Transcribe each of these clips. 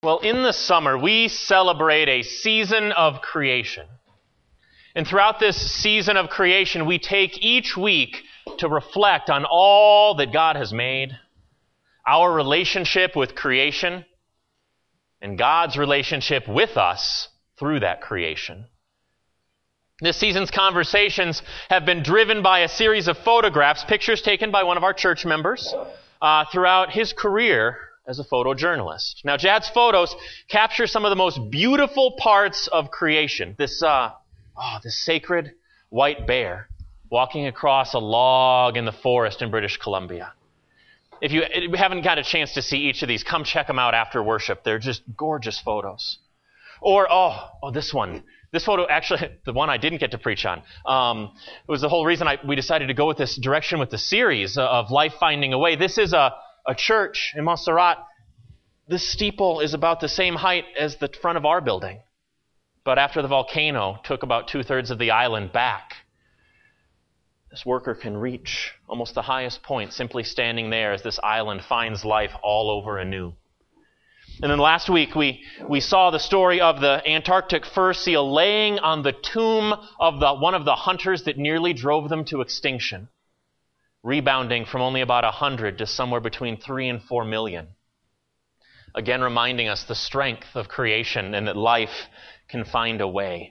Well, in the summer, we celebrate a season of creation. And throughout this season of creation, we take each week to reflect on all that God has made, our relationship with creation, and God's relationship with us through that creation. This season's conversations have been driven by a series of photographs, pictures taken by one of our church members throughout his career as a photojournalist. Now, Jad's photos capture some of the most beautiful parts of creation. This sacred white bear walking across a log in the forest in British Columbia. If you haven't got a chance to see each of these, come check them out after worship. They're just gorgeous photos. Or, this one. This photo, actually, the one I didn't get to preach on, it was the whole reason we decided to go with this direction with the series of Life Finding a Way. This is a church in Montserrat. This steeple is about the same height as the front of our building. But after the volcano took about 2/3 of the island back, this worker can reach almost the highest point simply standing there as this island finds life all over anew. And then last week we saw the story of the Antarctic fur seal laying on the tomb of one of the hunters that nearly drove them to extinction, rebounding from only about 100 to somewhere between 3 and 4 million. Again, reminding us the strength of creation and that life can find a way.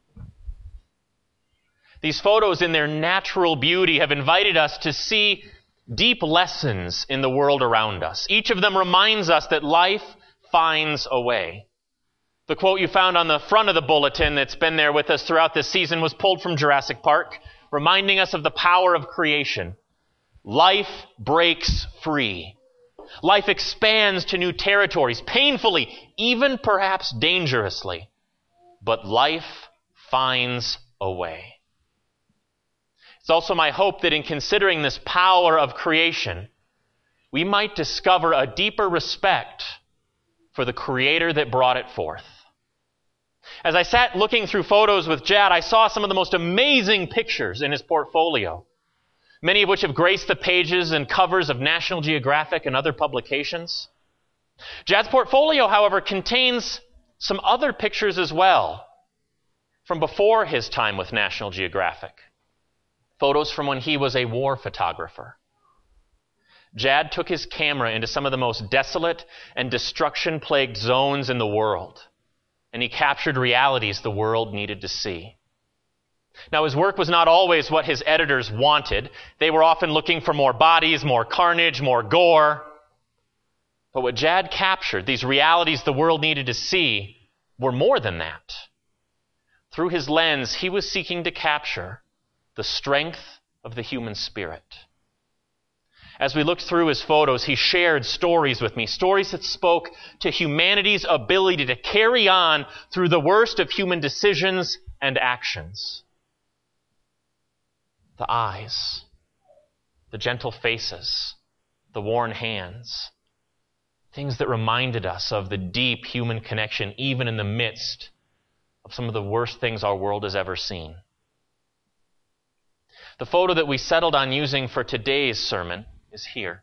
These photos in their natural beauty have invited us to see deep lessons in the world around us. Each of them reminds us that life finds a way. The quote you found on the front of the bulletin that's been there with us throughout this season was pulled from Jurassic Park, reminding us of the power of creation. Life breaks free. Life expands to new territories, painfully, even perhaps dangerously. But life finds a way. It's also my hope that in considering this power of creation, we might discover a deeper respect for the Creator that brought it forth. As I sat looking through photos with Jad, I saw some of the most amazing pictures in his portfolio, many of which have graced the pages and covers of National Geographic and other publications. Jad's portfolio, however, contains some other pictures as well from before his time with National Geographic. Photos from when he was a war photographer. Jad took his camera into some of the most desolate and destruction-plagued zones in the world, and he captured realities the world needed to see. Now, his work was not always what his editors wanted. They were often looking for more bodies, more carnage, more gore. But what Jad captured, these realities the world needed to see, were more than that. Through his lens, he was seeking to capture the strength of the human spirit. As we looked through his photos, he shared stories with me, stories that spoke to humanity's ability to carry on through the worst of human decisions and actions. The eyes, the gentle faces, the worn hands, things that reminded us of the deep human connection even in the midst of some of the worst things our world has ever seen. The photo that we settled on using for today's sermon is here.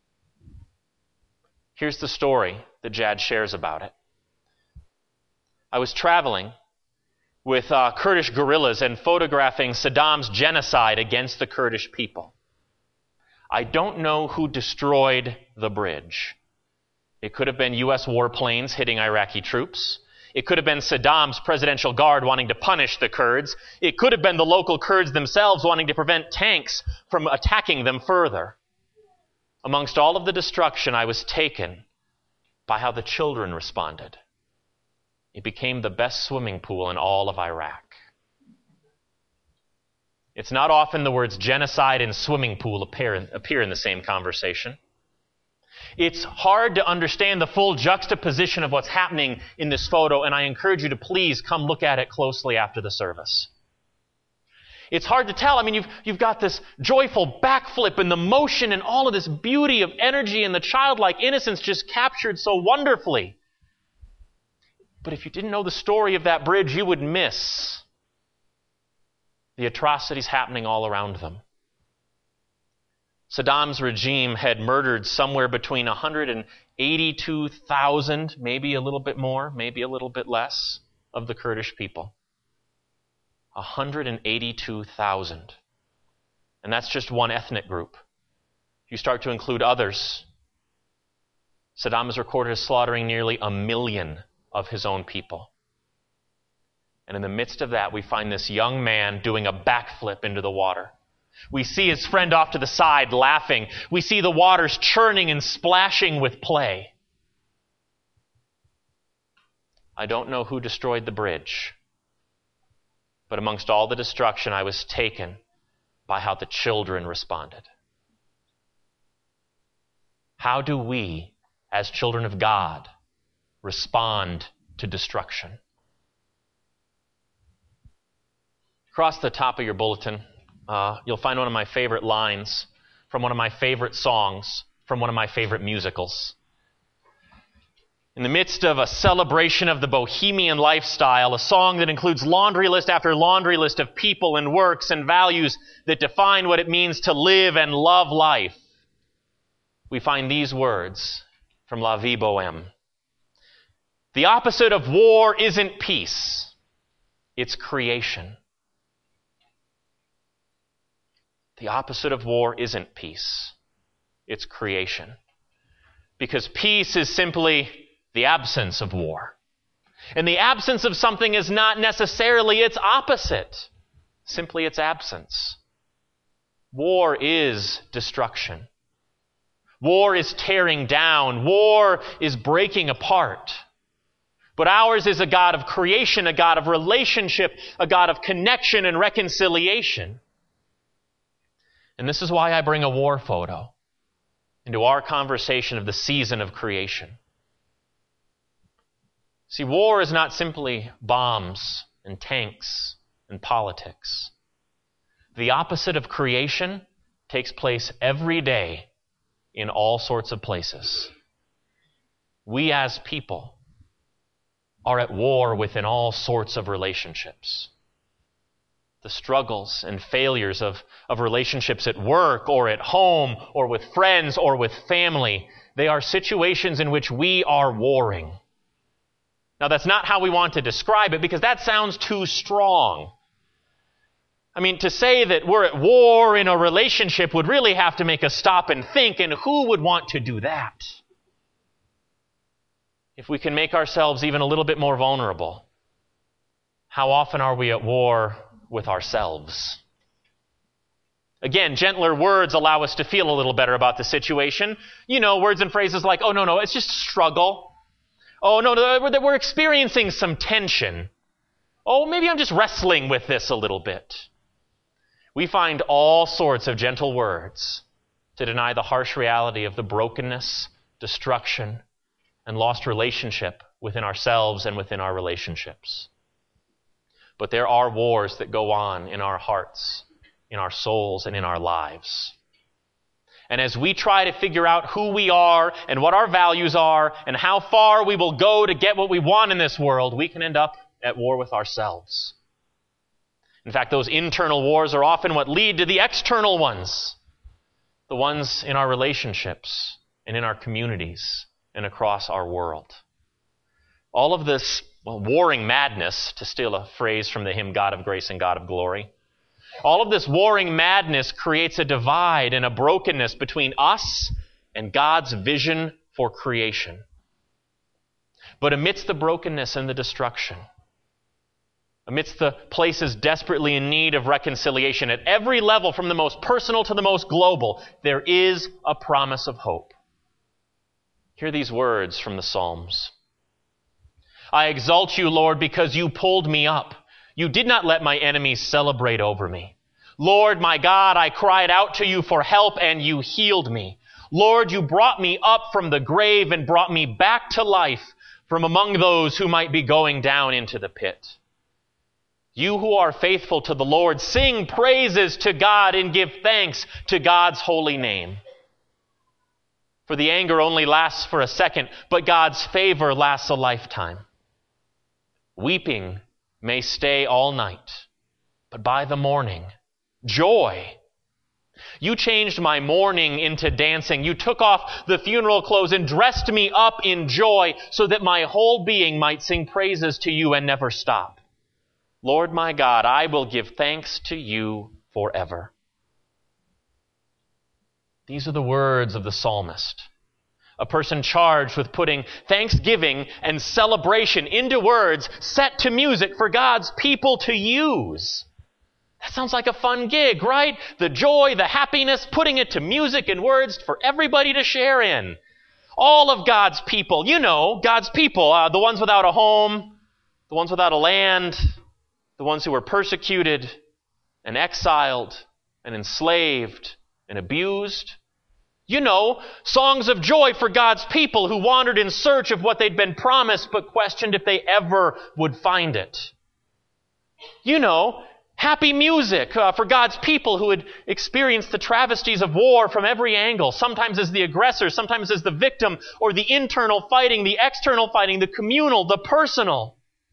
Here's the story that Jad shares about it. I was traveling with Kurdish guerrillas and photographing Saddam's genocide against the Kurdish people. I don't know who destroyed the bridge. It could have been U.S. warplanes hitting Iraqi troops. It could have been Saddam's presidential guard wanting to punish the Kurds. It could have been the local Kurds themselves wanting to prevent tanks from attacking them further. Amongst all of the destruction, I was taken by how the children responded. It became the best swimming pool in all of Iraq. It's not often the words genocide and swimming pool appear in the same conversation. It's hard to understand the full juxtaposition of what's happening in this photo, and I encourage you to please come look at it closely after the service. It's hard to tell. I mean, you've got this joyful backflip and the motion and all of this beauty of energy and the childlike innocence just captured so wonderfully. But if you didn't know the story of that bridge, you would miss the atrocities happening all around them. Saddam's regime had murdered somewhere between 182,000, maybe a little bit more, maybe a little bit less, of the Kurdish people. 182,000. And that's just one ethnic group. You start to include others. Saddam is recorded as slaughtering nearly 1 million of his own people. And in the midst of that, we find this young man doing a backflip into the water. We see his friend off to the side laughing. We see the waters churning and splashing with play. I don't know who destroyed the bridge, but amongst all the destruction, I was taken by how the children responded. How do we, as children of God, respond to destruction? Across the top of your bulletin, you'll find one of my favorite lines from one of my favorite songs from one of my favorite musicals. In the midst of a celebration of the bohemian lifestyle, a song that includes laundry list after laundry list of people and works and values that define what it means to live and love life, we find these words from La Vie Bohème. The opposite of war isn't peace, it's creation. The opposite of war isn't peace. It's creation. Because peace is simply the absence of war. And the absence of something is not necessarily its opposite. Simply its absence. War is destruction. War is tearing down. War is breaking apart. But ours is a God of creation, a God of relationship, a God of connection and reconciliation. And this is why I bring a war photo into our conversation of the season of creation. See, war is not simply bombs and tanks and politics. The opposite of creation takes place every day in all sorts of places. We as people are at war within all sorts of relationships. The struggles and failures of relationships at work or at home or with friends or with family, they are situations in which we are warring. Now, that's not how we want to describe it because that sounds too strong. I mean, to say that we're at war in a relationship would really have to make us stop and think, and who would want to do that? If we can make ourselves even a little bit more vulnerable, how often are we at war with ourselves? Again, gentler words allow us to feel a little better about the situation. You know, words and phrases like, oh, no, it's just struggle. Oh, no, we're experiencing some tension. Oh, maybe I'm just wrestling with this a little bit. We find all sorts of gentle words to deny the harsh reality of the brokenness, destruction, and lost relationship within ourselves and within our relationships. But there are wars that go on in our hearts, in our souls, and in our lives. And as we try to figure out who we are and what our values are and how far we will go to get what we want in this world, we can end up at war with ourselves. In fact, those internal wars are often what lead to the external ones, the ones in our relationships and in our communities and across our world. All of this warring madness, to steal a phrase from the hymn God of Grace and God of Glory, all of this warring madness creates a divide and a brokenness between us and God's vision for creation. But amidst the brokenness and the destruction, amidst the places desperately in need of reconciliation at every level, from the most personal to the most global, there is a promise of hope. Hear these words from the Psalms. I exalt you, Lord, because you pulled me up. You did not let my enemies celebrate over me. Lord, my God, I cried out to you for help and you healed me. Lord, you brought me up from the grave and brought me back to life from among those who might be going down into the pit. You who are faithful to the Lord, sing praises to God and give thanks to God's holy name. For the anger only lasts for a second, but God's favor lasts a lifetime. Weeping may stay all night, but by the morning, joy. You changed my mourning into dancing. You took off the funeral clothes and dressed me up in joy so that my whole being might sing praises to you and never stop. Lord my God, I will give thanks to you forever. These are the words of the psalmist, a person charged with putting thanksgiving and celebration into words set to music for God's people to use. That sounds like a fun gig, right? The joy, the happiness, putting it to music and words for everybody to share in. All of God's people, God's people, the ones without a home, the ones without a land, the ones who were persecuted and exiled and enslaved and abused. Songs of joy for God's people who wandered in search of what they'd been promised but questioned if they ever would find it. Happy music for God's people who had experienced the travesties of war from every angle, sometimes as the aggressor, sometimes as the victim, or the internal fighting, the external fighting, the communal, the personal.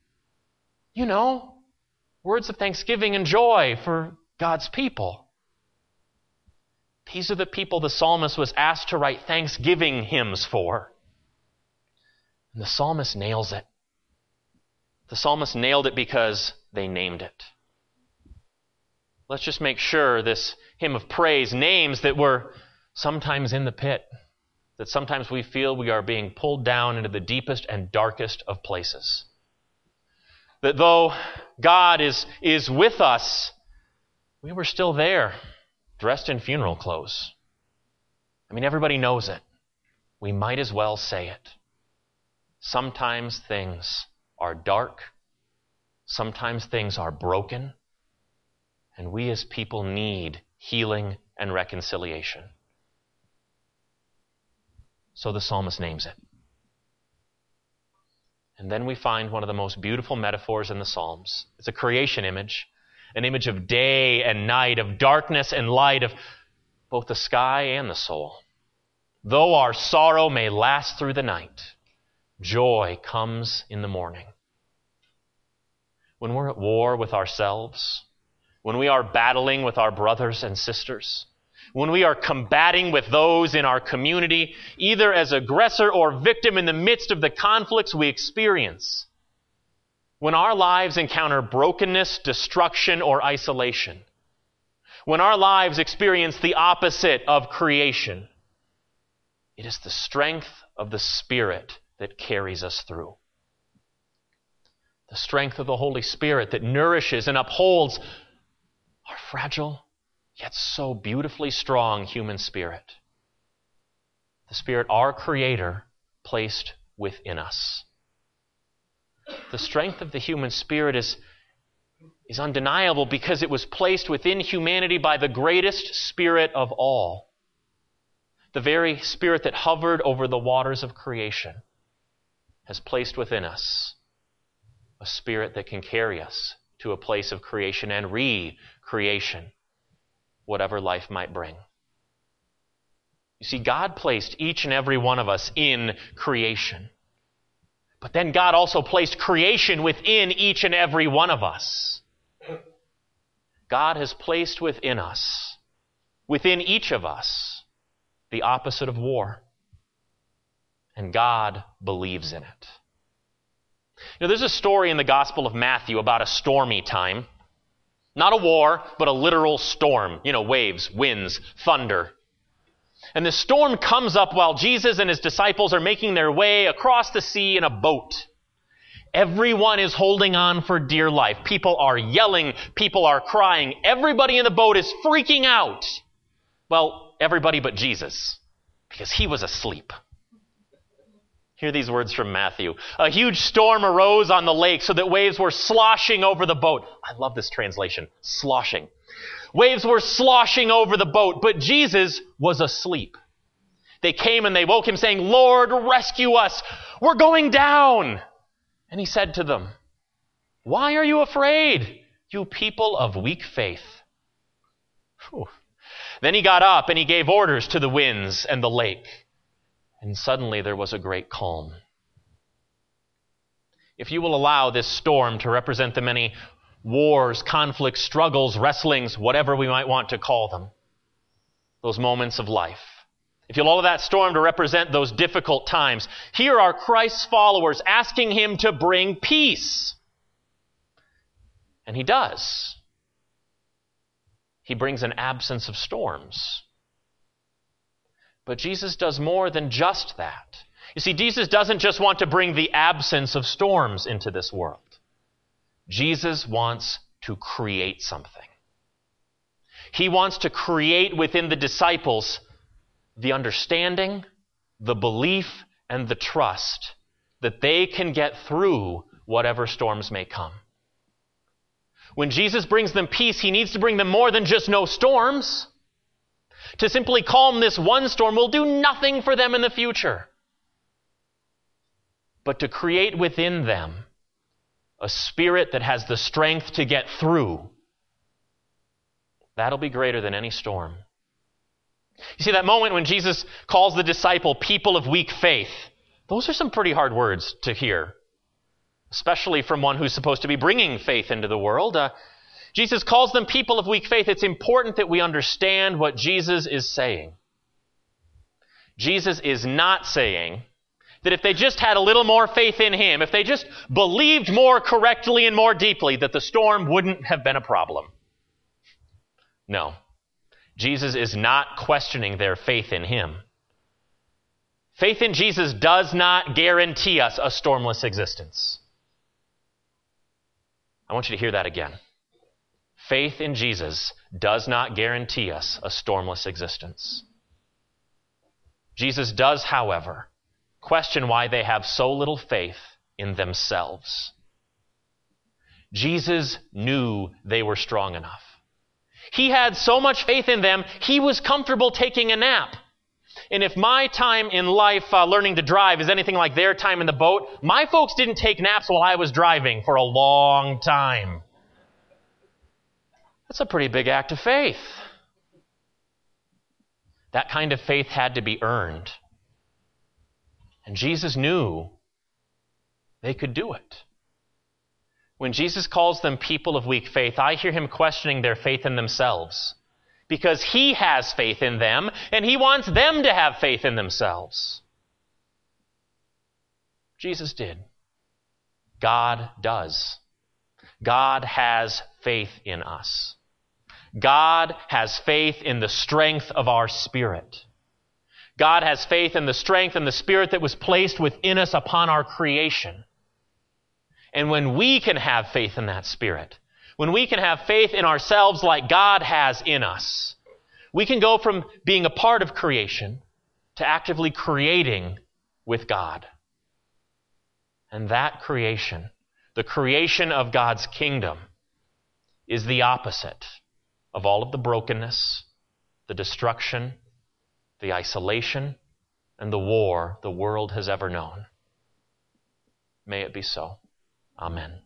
Words of thanksgiving and joy for God's people. These are the people the psalmist was asked to write thanksgiving hymns for. And the psalmist nails it. The psalmist nailed it because they named it. Let's just make sure this hymn of praise names that we're sometimes in the pit, that sometimes we feel we are being pulled down into the deepest and darkest of places. That though God is with us, we were still there, dressed in funeral clothes. Everybody knows it. We might as well say it. Sometimes things are dark. Sometimes things are broken. And we as people need healing and reconciliation. So the psalmist names it. And then we find one of the most beautiful metaphors in the Psalms. It's a creation image, an image of day and night, of darkness and light, of both the sky and the soul. Though our sorrow may last through the night, joy comes in the morning. When we're at war with ourselves, when we are battling with our brothers and sisters, when we are combating with those in our community, either as aggressor or victim in the midst of the conflicts we experience, when our lives encounter brokenness, destruction, or isolation, when our lives experience the opposite of creation, it is the strength of the Spirit that carries us through. The strength of the Holy Spirit that nourishes and upholds our fragile, yet so beautifully strong human spirit. The Spirit, our Creator, placed within us. The strength of the human spirit is undeniable because it was placed within humanity by the greatest Spirit of all. The very Spirit that hovered over the waters of creation has placed within us a Spirit that can carry us to a place of creation and recreation, whatever life might bring. You see, God placed each and every one of us in creation. But then God also placed creation within each and every one of us. God has placed within us, within each of us, the opposite of war. And God believes in it. There's a story in the Gospel of Matthew about a stormy time. Not a war, but a literal storm. Waves, winds, thunder. And the storm comes up while Jesus and his disciples are making their way across the sea in a boat. Everyone is holding on for dear life. People are yelling. People are crying. Everybody in the boat is freaking out. Well, everybody but Jesus, because he was asleep. Hear these words from Matthew. A huge storm arose on the lake so that waves were sloshing over the boat. I love this translation, sloshing. Waves were sloshing over the boat, but Jesus was asleep. They came and they woke him saying, "Lord, rescue us. We're going down." And he said to them, "Why are you afraid, you people of weak faith?" Whew. Then he got up and he gave orders to the winds and the lake. And suddenly there was a great calm. If you will allow this storm to represent the many wars, conflicts, struggles, wrestlings, whatever we might want to call them, those moments of life. If you'll allow that storm to represent those difficult times, here are Christ's followers asking him to bring peace. And he does. He brings an absence of storms. But Jesus does more than just that. You see, Jesus doesn't just want to bring the absence of storms into this world. Jesus wants to create something. He wants to create within the disciples the understanding, the belief, and the trust that they can get through whatever storms may come. When Jesus brings them peace, he needs to bring them more than just no storms. To simply calm this one storm will do nothing for them in the future. But to create within them a spirit that has the strength to get through, that'll be greater than any storm. You see, that moment when Jesus calls the disciple people of weak faith, those are some pretty hard words to hear, especially from one who's supposed to be bringing faith into the world. Jesus calls them people of weak faith. It's important that we understand what Jesus is saying. Jesus is not saying that if they just had a little more faith in him, if they just believed more correctly and more deeply, that the storm wouldn't have been a problem. No. Jesus is not questioning their faith in him. Faith in Jesus does not guarantee us a stormless existence. I want you to hear that again. Faith in Jesus does not guarantee us a stormless existence. Jesus does, however, question why they have so little faith in themselves. Jesus knew they were strong enough. He had so much faith in them, he was comfortable taking a nap. And if my time in life learning to drive is anything like their time in the boat, my folks didn't take naps while I was driving for a long time. That's a pretty big act of faith. That kind of faith had to be earned. And Jesus knew they could do it. When Jesus calls them people of weak faith, I hear him questioning their faith in themselves. Because he has faith in them, and he wants them to have faith in themselves. Jesus did. God does. God has faith in us. God has faith in the strength of our spirit. God has faith in the strength and the spirit that was placed within us upon our creation. And when we can have faith in that spirit, when we can have faith in ourselves like God has in us, we can go from being a part of creation to actively creating with God. And that creation, the creation of God's kingdom, is the opposite of all of the brokenness, the destruction, the isolation, and the war the world has ever known. May it be so. Amen.